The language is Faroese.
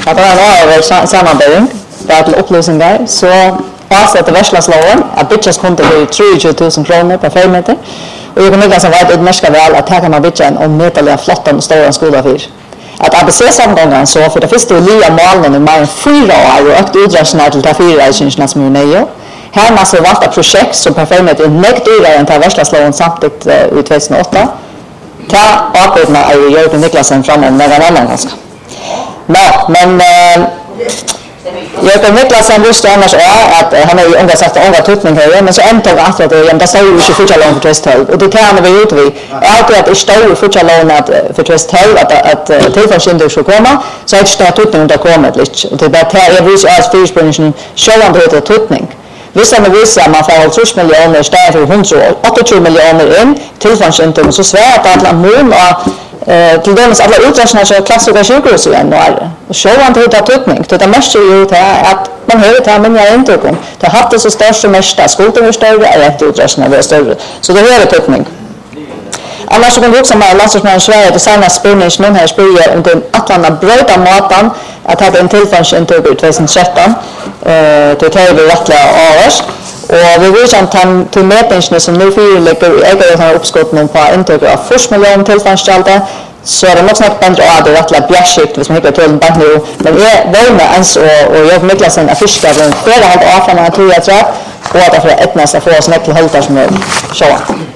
Att det var en sammanbindning för till upplösningar så avsätter Värslaslagen att bitches konto blir 23 000 kronor per fermeter. Och jag kan mycket som vet utmärka väl att här kan man bitchen om meterliga flottan och stora skola för. Att ABC-samgången så för det första lia målen i mer än 4 år och ökt utdragsnar till trafikreisningarna som är nöjo. Här man så valda projekt som per fermeter är dyrare än till Värslaslagen samtidigt i 2008. Ta avbrytna är ju Jörgen Niklasen framåt med en annan ganska. Men Jörgen Niklasen visste annars att han har ju unga sagt unga tutning här, men så äntog att det står ju 24 lån för 2012 och det kan han väl ut vi. Alltid att det står 24 lån för 2012 att tillförsel ska komma så att det tutning då kommer lite. Det bara tar vi så att fyrspringen själva det tutning. Vissa med vissa man får 30 miljoner istället för 180 miljoner in tillförsel så svårt att mån och till dömes alla utdragsna klassiska sjukhus igen och själva det tutning. Det måste ju att man hör det här men jag inte kom. Det har haft det så störst som mesta skulden är större eller utdragsna är större. Så det är tutning. Annars så kan vi också med landslagsmannen Sverige det senaste spelningen någon här spelar om den Atlanta bröda matan att ha en tillförsel 2013 till TV rättliga års och vi vill samt han till mätningen som nu föreligger i ägarna uppskott någon på intryck av 1 miljon tillförsel så är det nog snart bättre att det rättliga bjärskikt hvis man hittar till en bank nu men jag vill med ens och jag mycket sen affischar den förra halv av när jag tror jag och att det är ett nästa få snäck till hålltar som är så